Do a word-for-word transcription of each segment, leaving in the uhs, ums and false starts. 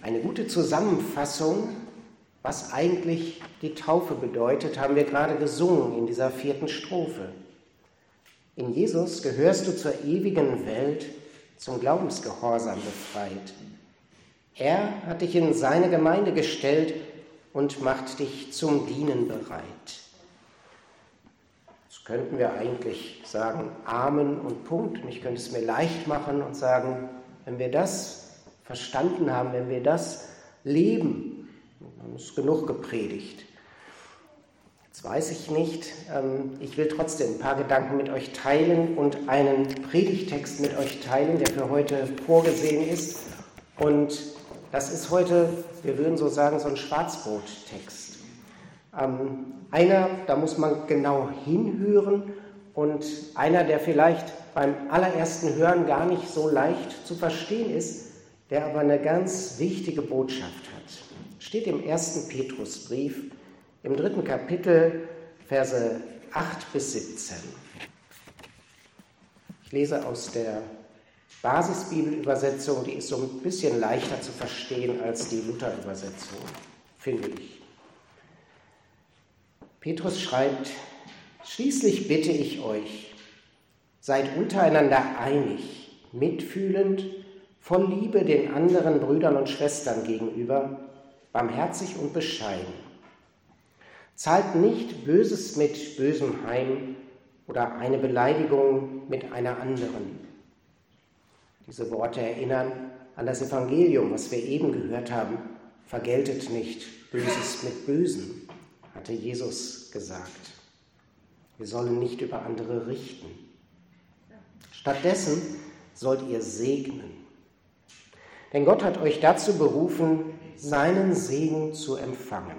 Eine gute Zusammenfassung, was eigentlich die Taufe bedeutet, haben wir gerade gesungen in dieser vierten Strophe. In Jesus gehörst du zur ewigen Welt, zum Glaubensgehorsam befreit. Er hat dich in seine Gemeinde gestellt und macht dich zum Dienen bereit. Jetzt könnten wir eigentlich sagen Amen und Punkt. Und ich könnte es mir leicht machen und sagen, wenn wir das verstanden haben, wenn wir das leben, dann ist genug gepredigt. Jetzt weiß ich nicht, ich will trotzdem ein paar Gedanken mit euch teilen und einen Predigtext mit euch teilen, der für heute vorgesehen ist. Und das ist heute, wir würden so sagen, so ein Schwarzbrottext. Einer, da muss man genau hinhören und einer, der vielleicht beim allerersten Hören gar nicht so leicht zu verstehen ist, der aber eine ganz wichtige Botschaft hat. Steht im ersten Petrusbrief, im dritten Kapitel, Verse acht bis siebzehn. Ich lese aus der Basisbibelübersetzung, die ist so ein bisschen leichter zu verstehen als die Luther-Übersetzung, finde ich. Petrus schreibt, schließlich bitte ich euch, seid untereinander einig, mitfühlend, voll Liebe den anderen Brüdern und Schwestern gegenüber, barmherzig und bescheiden. Zahlt nicht Böses mit Bösem heim oder eine Beleidigung mit einer anderen. Diese Worte erinnern an das Evangelium, was wir eben gehört haben. Vergeltet nicht Böses mit Bösem, hatte Jesus gesagt. Wir sollen nicht über andere richten. Stattdessen sollt ihr segnen. Denn Gott hat euch dazu berufen, seinen Segen zu empfangen.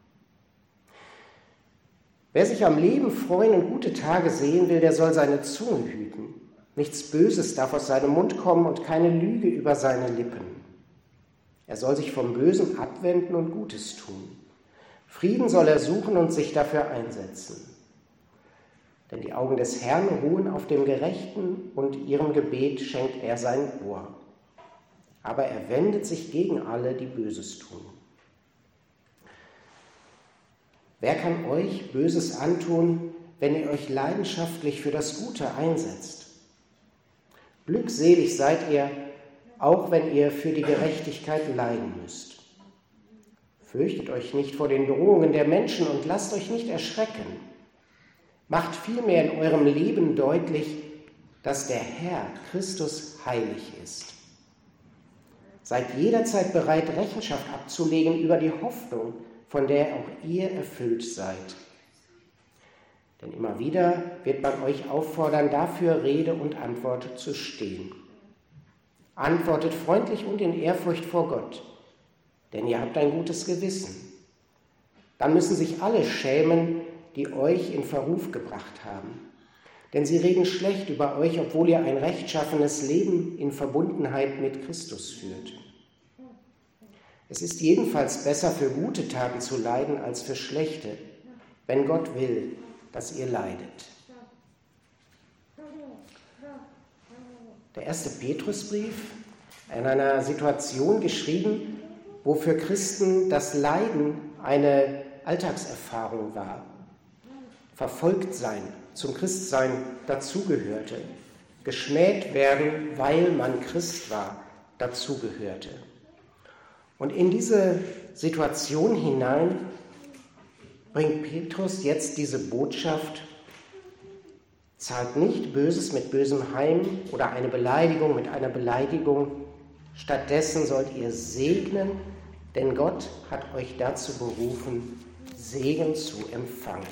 Wer sich am Leben freuen und gute Tage sehen will, der soll seine Zunge hüten. Nichts Böses darf aus seinem Mund kommen und keine Lüge über seine Lippen. Er soll sich vom Bösen abwenden und Gutes tun. Frieden soll er suchen und sich dafür einsetzen. Denn die Augen des Herrn ruhen auf dem Gerechten und ihrem Gebet schenkt er sein Ohr. Aber er wendet sich gegen alle, die Böses tun. Wer kann euch Böses antun, wenn ihr euch leidenschaftlich für das Gute einsetzt? Glückselig seid ihr, auch wenn ihr für die Gerechtigkeit leiden müsst. Fürchtet euch nicht vor den Drohungen der Menschen und lasst euch nicht erschrecken. Macht vielmehr in eurem Leben deutlich, dass der Herr Christus heilig ist. Seid jederzeit bereit, Rechenschaft abzulegen über die Hoffnung, von der auch ihr erfüllt seid. Denn immer wieder wird man euch auffordern, dafür Rede und Antwort zu stehen. Antwortet freundlich und in Ehrfurcht vor Gott, denn ihr habt ein gutes Gewissen. Dann müssen sich alle schämen, die euch in Verruf gebracht haben. Denn sie reden schlecht über euch, obwohl ihr ein rechtschaffenes Leben in Verbundenheit mit Christus führt. Es ist jedenfalls besser, für gute Taten zu leiden, als für schlechte, wenn Gott will, dass ihr leidet. Der erste Petrusbrief, in einer Situation geschrieben, wo für Christen das Leiden eine Alltagserfahrung war. Verfolgt sein, zum Christsein dazugehörte. Geschmäht werden, weil man Christ war, dazugehörte. Und in diese Situation hinein bringt Petrus jetzt diese Botschaft, zahlt nicht Böses mit Bösem heim oder eine Beleidigung mit einer Beleidigung. Stattdessen sollt ihr segnen, denn Gott hat euch dazu berufen, Segen zu empfangen.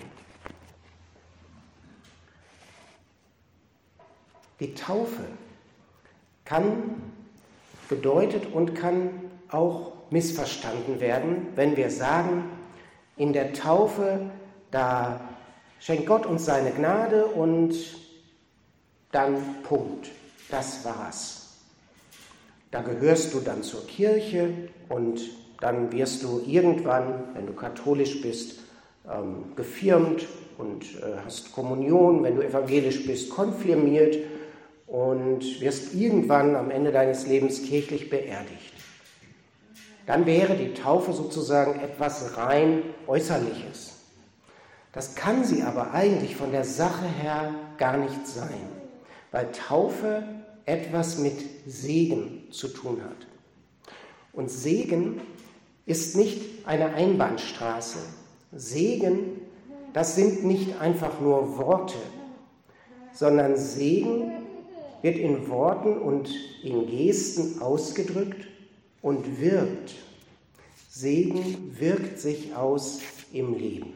Die Taufe kann gedeutet und kann auch missverstanden werden, wenn wir sagen, in der Taufe, da schenkt Gott uns seine Gnade und dann Punkt, das war's. Da gehörst du dann zur Kirche und dann wirst du irgendwann, wenn du katholisch bist, ähm, gefirmt und äh, hast Kommunion, wenn du evangelisch bist, konfirmiert und wirst irgendwann am Ende deines Lebens kirchlich beerdigt. dann wäre die Taufe sozusagen etwas rein Äußerliches. Das kann sie aber eigentlich von der Sache her gar nicht sein, weil Taufe etwas mit Segen zu tun hat. Und Segen ist nicht eine Einbahnstraße. Segen, das sind nicht einfach nur Worte, sondern Segen wird in Worten und in Gesten ausgedrückt und wirkt. Segen wirkt sich aus im Leben.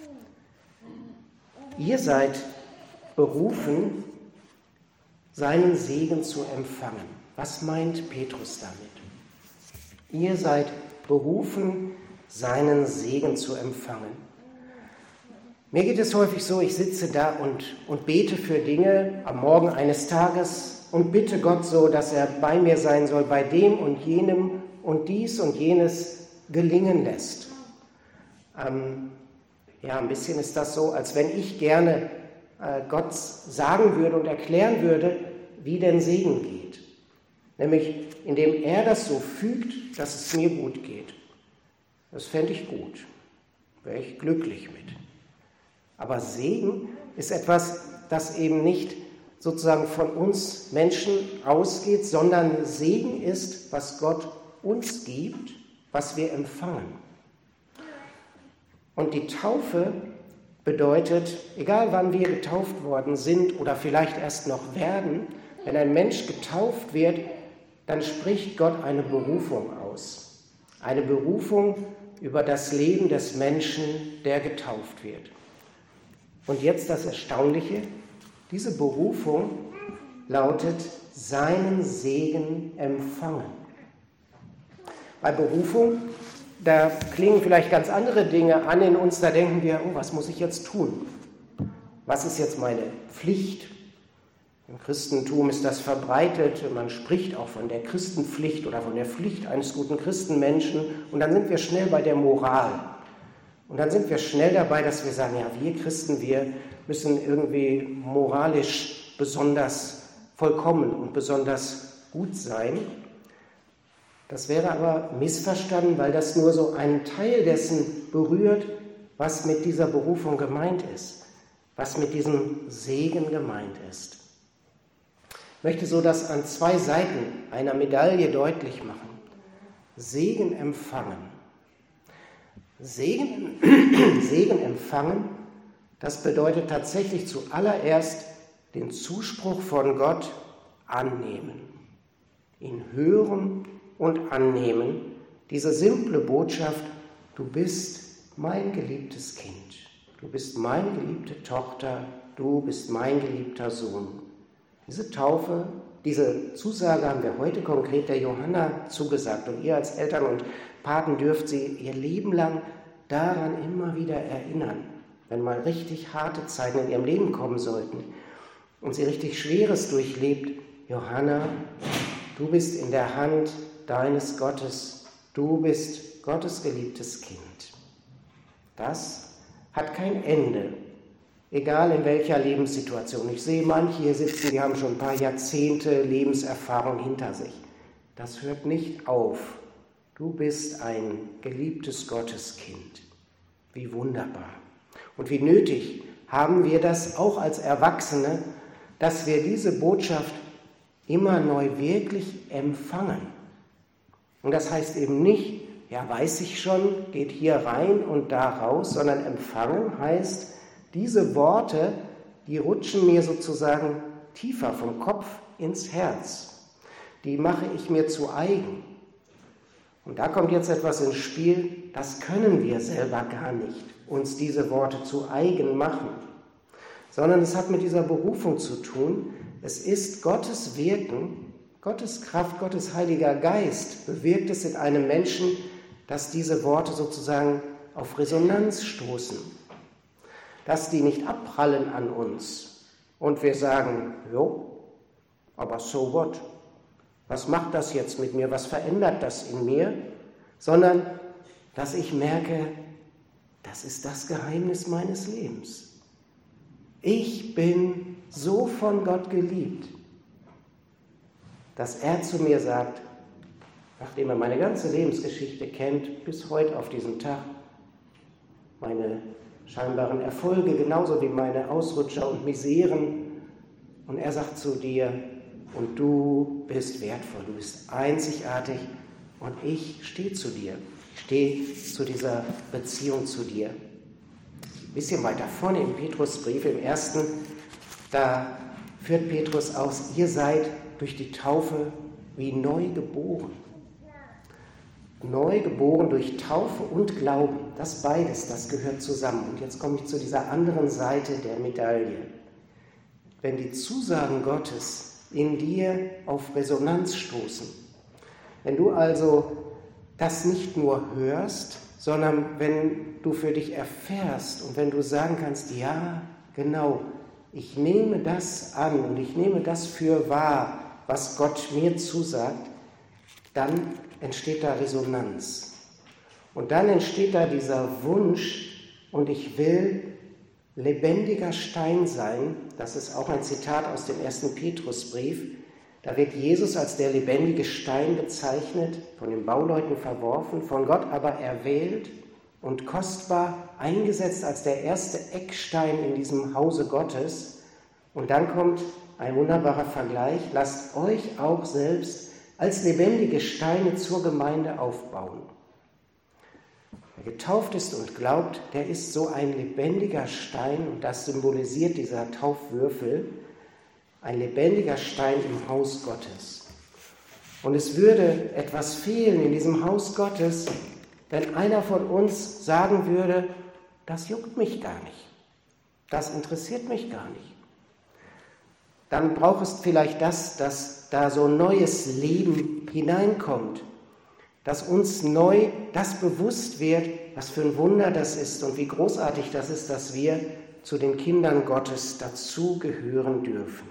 Ihr seid berufen, seinen Segen zu empfangen. Was meint Petrus damit? Ihr seid berufen, seinen Segen zu empfangen. Mir geht es häufig so, ich sitze da und, und bete für Dinge am Morgen eines Tages und bitte Gott so, dass er bei mir sein soll, bei dem und jenem und dies und jenes gelingen lässt. Ähm, ja, ein bisschen ist das so, als wenn ich gerne äh, Gott sagen würde und erklären würde, wie denn Segen geht. Nämlich, indem er das so fügt, dass es mir gut geht. Das fände ich gut, wäre ich glücklich mit. Aber Segen ist etwas, das eben nicht sozusagen von uns Menschen ausgeht, sondern Segen ist, was Gott uns gibt, was wir empfangen. Und die Taufe bedeutet, egal wann wir getauft worden sind oder vielleicht erst noch werden, wenn ein Mensch getauft wird, dann spricht Gott eine Berufung aus. Eine Berufung über das Leben des Menschen, der getauft wird. Und jetzt das Erstaunliche, diese Berufung lautet, seinen Segen empfangen. Bei Berufung, da klingen vielleicht ganz andere Dinge an in uns, da denken wir, oh, was muss ich jetzt tun? Was ist jetzt meine Pflicht? Im Christentum ist das verbreitet, man spricht auch von der Christenpflicht oder von der Pflicht eines guten Christenmenschen und dann sind wir schnell bei der Moral. Und dann sind wir schnell dabei, dass wir sagen, ja, wir Christen, wir müssen irgendwie moralisch besonders vollkommen und besonders gut sein. Das wäre aber missverstanden, weil das nur so einen Teil dessen berührt, was mit dieser Berufung gemeint ist, was mit diesem Segen gemeint ist. Ich möchte so das an zwei Seiten einer Medaille deutlich machen. Segen empfangen. Segen, Segen empfangen, das bedeutet tatsächlich zuallererst den Zuspruch von Gott annehmen. Ihn hören und annehmen. Diese simple Botschaft, du bist mein geliebtes Kind, du bist meine geliebte Tochter, du bist mein geliebter Sohn. Diese Taufe, diese Zusage haben wir heute konkret der Johanna zugesagt und ihr als Eltern und Paten dürft sie ihr Leben lang daran immer wieder erinnern, wenn mal richtig harte Zeiten in ihrem Leben kommen sollten und sie richtig Schweres durchlebt. Johanna, du bist in der Hand deines Gottes, du bist Gottes geliebtes Kind. Das hat kein Ende, egal in welcher Lebenssituation. Ich sehe manche hier sitzen, die haben schon ein paar Jahrzehnte Lebenserfahrung hinter sich. Das hört nicht auf. Du bist ein geliebtes Gotteskind. Wie wunderbar. Und wie nötig haben wir das auch als Erwachsene, dass wir diese Botschaft immer neu wirklich empfangen. Und das heißt eben nicht, ja, weiß ich schon, geht hier rein und da raus, sondern empfangen heißt, diese Worte, die rutschen mir sozusagen tiefer vom Kopf ins Herz. Die mache ich mir zu eigen. Und da kommt jetzt etwas ins Spiel, das können wir selber gar nicht, uns diese Worte zu eigen machen, sondern es hat mit dieser Berufung zu tun. Es ist Gottes Wirken, Gottes Kraft, Gottes Heiliger Geist bewirkt es in einem Menschen, dass diese Worte sozusagen auf Resonanz stoßen, dass die nicht abprallen an uns und wir sagen, jo, aber so what? Was macht das jetzt mit mir? Was verändert das in mir? Sondern, dass ich merke, das ist das Geheimnis meines Lebens. Ich bin so von Gott geliebt, dass er zu mir sagt, nachdem er meine ganze Lebensgeschichte kennt, bis heute auf diesen Tag, meine scheinbaren Erfolge genauso wie meine Ausrutscher und Miseren. Und er sagt zu dir, und du bist wertvoll, du bist einzigartig und ich stehe zu dir. Ich stehe zu dieser Beziehung zu dir. Ein bisschen weiter vorne im Petrusbrief, im ersten, da führt Petrus aus, ihr seid durch die Taufe wie neu geboren. Neu geboren durch Taufe und Glauben. Das beides, das gehört zusammen. Und jetzt komme ich zu dieser anderen Seite der Medaille. Wenn die Zusagen Gottes in dir auf Resonanz stoßen, wenn du also das nicht nur hörst, sondern wenn du für dich erfährst und wenn du sagen kannst, ja, genau, ich nehme das an und ich nehme das für wahr, was Gott mir zusagt, dann entsteht da Resonanz. Und dann entsteht da dieser Wunsch, und ich will lebendiger Stein sein. Das ist auch ein Zitat aus dem ersten Petrusbrief. Da wird Jesus als der lebendige Stein bezeichnet, von den Bauleuten verworfen, von Gott aber erwählt und kostbar eingesetzt als der erste Eckstein in diesem Hause Gottes. Und dann kommt ein wunderbarer Vergleich. Lasst euch auch selbst als lebendige Steine zur Gemeinde aufbauen. Wer getauft ist und glaubt, der ist so ein lebendiger Stein, und das symbolisiert dieser Taufwürfel, ein lebendiger Stein im Haus Gottes. Und es würde etwas fehlen in diesem Haus Gottes, wenn einer von uns sagen würde, das juckt mich gar nicht, das interessiert mich gar nicht. Dann braucht es vielleicht das, dass da so neues Leben hineinkommt, dass uns neu das bewusst wird, was für ein Wunder das ist und wie großartig das ist, dass wir zu den Kindern Gottes dazugehören dürfen.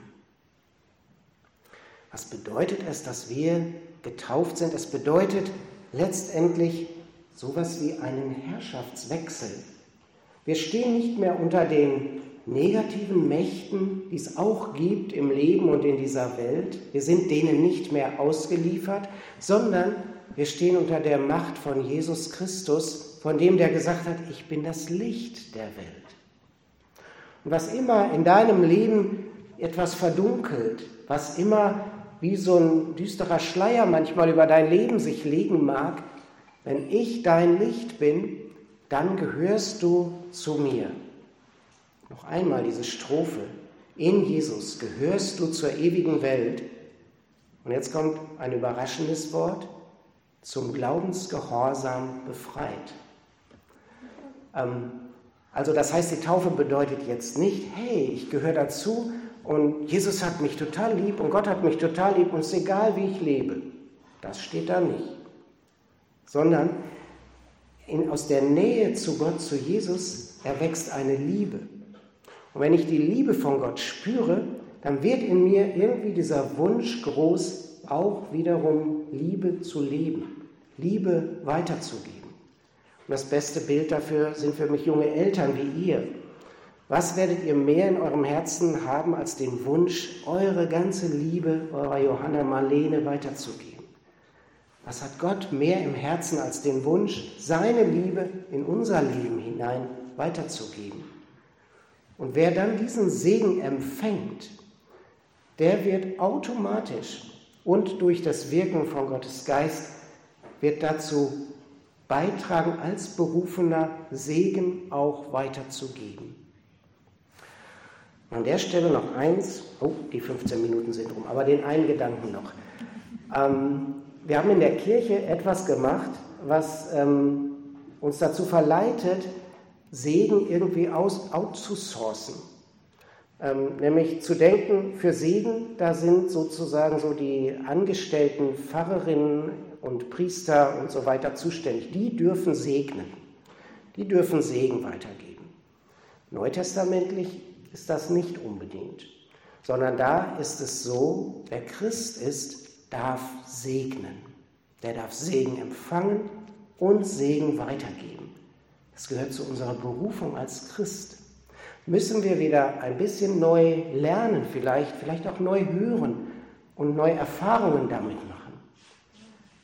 Was bedeutet es, dass wir getauft sind? Es bedeutet letztendlich sowas wie einen Herrschaftswechsel. Wir stehen nicht mehr unter den negativen Mächten, die es auch gibt im Leben und in dieser Welt. Wir sind denen nicht mehr ausgeliefert, sondern wir stehen unter der Macht von Jesus Christus, von dem, der gesagt hat, ich bin das Licht der Welt. Und was immer in deinem Leben etwas verdunkelt, was immer wie so ein düsterer Schleier manchmal über dein Leben sich legen mag, wenn ich dein Licht bin, dann gehörst du zu mir. Noch einmal diese Strophe. In Jesus gehörst du zur ewigen Welt. Und jetzt kommt ein überraschendes Wort. Zum Glaubensgehorsam befreit. Ähm, also das heißt, die Taufe bedeutet jetzt nicht, hey, ich gehöre dazu und Jesus hat mich total lieb und Gott hat mich total lieb und es ist egal, wie ich lebe. Das steht da nicht. Sondern in, aus der Nähe zu Gott, zu Jesus, erwächst eine Liebe. Und wenn ich die Liebe von Gott spüre, dann wird in mir irgendwie dieser Wunsch groß, auch wiederum Liebe zu leben, Liebe weiterzugeben. Und das beste Bild dafür sind für mich junge Eltern wie ihr. Was werdet ihr mehr in eurem Herzen haben als den Wunsch, eure ganze Liebe eurer Johanna Marlene weiterzugeben? Was hat Gott mehr im Herzen als den Wunsch, seine Liebe in unser Leben hinein weiterzugeben? Und wer dann diesen Segen empfängt, der wird automatisch und durch das Wirken von Gottes Geist wird dazu beitragen, als berufener Segen auch weiterzugeben. An der Stelle noch eins, oh, die fünfzehn Minuten sind rum, aber den einen Gedanken noch. Ähm, wir haben in der Kirche etwas gemacht, was ähm, uns dazu verleitet, Segen irgendwie aus, outzusourcen. Ähm, nämlich zu denken, für Segen, da sind sozusagen so die angestellten Pfarrerinnen und Priester und so weiter zuständig. Die dürfen segnen, die dürfen Segen weitergeben. Neutestamentlich ist das nicht unbedingt, sondern da ist es so, wer Christ ist, darf segnen. Der darf Segen empfangen und Segen weitergeben. Das gehört zu unserer Berufung als Christ. Müssen wir wieder ein bisschen neu lernen, vielleicht, vielleicht auch neu hören und neue Erfahrungen damit machen.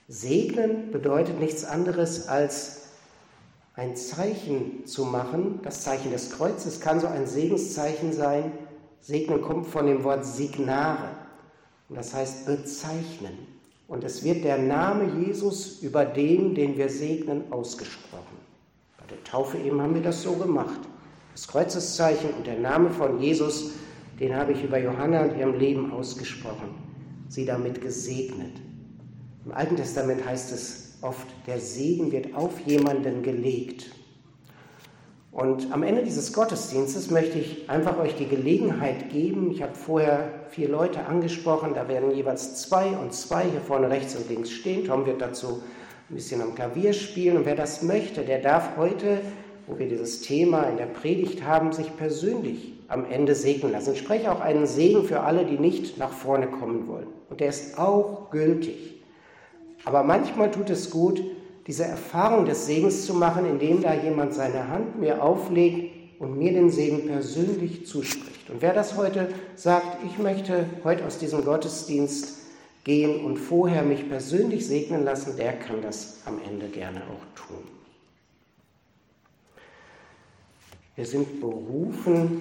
Segnen bedeutet nichts anderes als ein Zeichen zu machen. Das Zeichen des Kreuzes kann so ein Segenszeichen sein. Segnen kommt von dem Wort signare und das heißt bezeichnen. Und es wird der Name Jesus über dem, den wir segnen, ausgesprochen. Bei der Taufe eben haben wir das so gemacht. Das Kreuzeszeichen und der Name von Jesus, den habe ich über Johanna und ihrem Leben ausgesprochen, sie damit gesegnet. Im Alten Testament heißt es oft, der Segen wird auf jemanden gelegt. Und am Ende dieses Gottesdienstes möchte ich einfach euch die Gelegenheit geben, ich habe vorher vier Leute angesprochen, da werden jeweils zwei und zwei hier vorne rechts und links stehen. Tom wird dazu ein bisschen am Klavier spielen und wer das möchte, der darf heute, wo wir dieses Thema in der Predigt haben, sich persönlich am Ende segnen lassen. Ich spreche auch einen Segen für alle, die nicht nach vorne kommen wollen. Und der ist auch gültig. Aber manchmal tut es gut, diese Erfahrung des Segens zu machen, indem da jemand seine Hand mir auflegt und mir den Segen persönlich zuspricht. Und wer das heute sagt, ich möchte heute aus diesem Gottesdienst gehen und vorher mich persönlich segnen lassen, der kann das am Ende gerne auch tun. Wir sind berufen,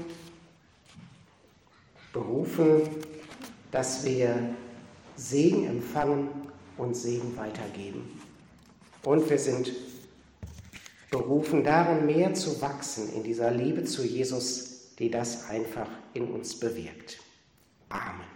berufen, dass wir Segen empfangen und Segen weitergeben. Und wir sind berufen, darin mehr zu wachsen, in dieser Liebe zu Jesus, die das einfach in uns bewirkt. Amen.